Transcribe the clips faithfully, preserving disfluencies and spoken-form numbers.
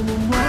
меня,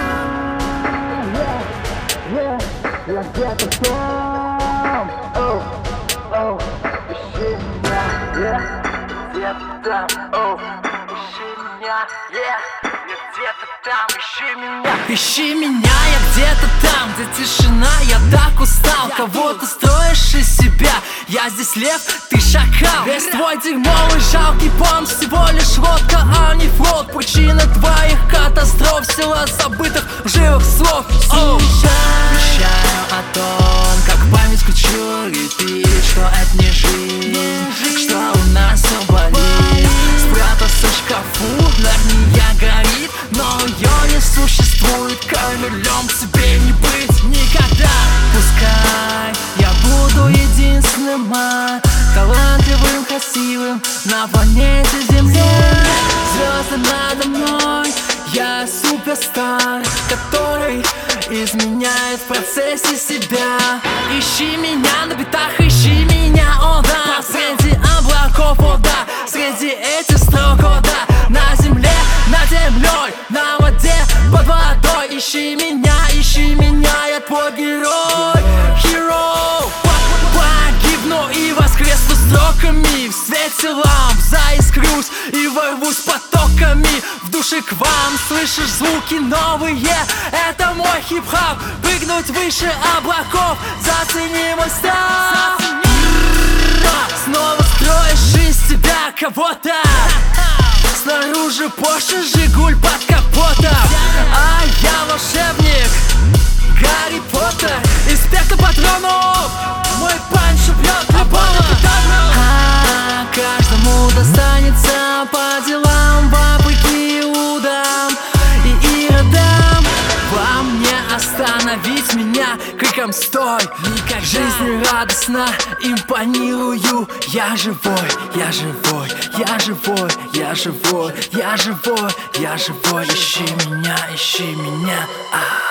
yeah, yeah, я где-то там, оу, оу, ищи меня, yeah, где-то там, оу, ищи меня, yeah, я где-то там, ищи меня. Ищи меня, я где-то там, где тишина, я так устал. Кого ты строишь из себя? Я здесь лев, ты шакал. Весь твой дерьмовый жалкий понт всего лишь лодка, а не флот. Причина твоих катастроф, сила забытых живых слов. Оу. Вещаю о том, как память включу репит, что это не жизнь, что у нас все болит. Спрятался в шкафу, я горит, но ее не существует. Коверлем тебе не быть никогда. Пускай я буду единственным, а, талантливым, красивым на планете Земле. Звезды надо мной, я суперстар, который изменяет в процессе себя. Ищи меня на битах, ищи меня, о да, среди облаков, о да, среди этих строк, о да, на земле, над землей, на воде, под водой. Ищи меня, ищи меня, я твой герой, hero. Погибну и воскресну строками, в свете ламп заискрюсь и ворвусь потоками в душе к вам. Слышишь звуки новые, это мой хип-хоп. Прыгнуть выше облаков, зацени мой став. Снова строишь из тебя кого-то. Снаружи Порше, Жигуль под капотом, а я волшебник Гарри Поттер. Инспектор патронов, мой панч убьет любого. А каждому достанется по делам, вопреки Иудам и Иродам. Вам не остановить меня криком «Стой!» Никак жизнь радостно импонирую. Я живой, я живой, я живой, я живой, я живой, я живой. Ищи меня, ищи меня, а.